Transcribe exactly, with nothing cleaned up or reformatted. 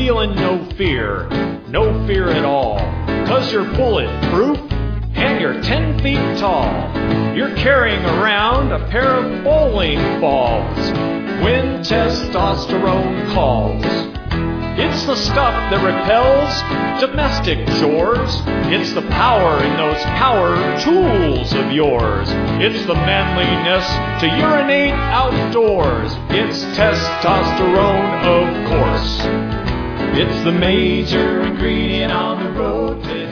feeling no fear, no fear at all. Cause you're bulletproof and you're ten feet tall. You're carrying around a pair of bowling balls when testosterone calls. It's the stuff that repels domestic chores. It's the power in those power tools of yours. It's the manliness to urinate outdoors. It's testosterone, of course. It's the major ingredient on the road to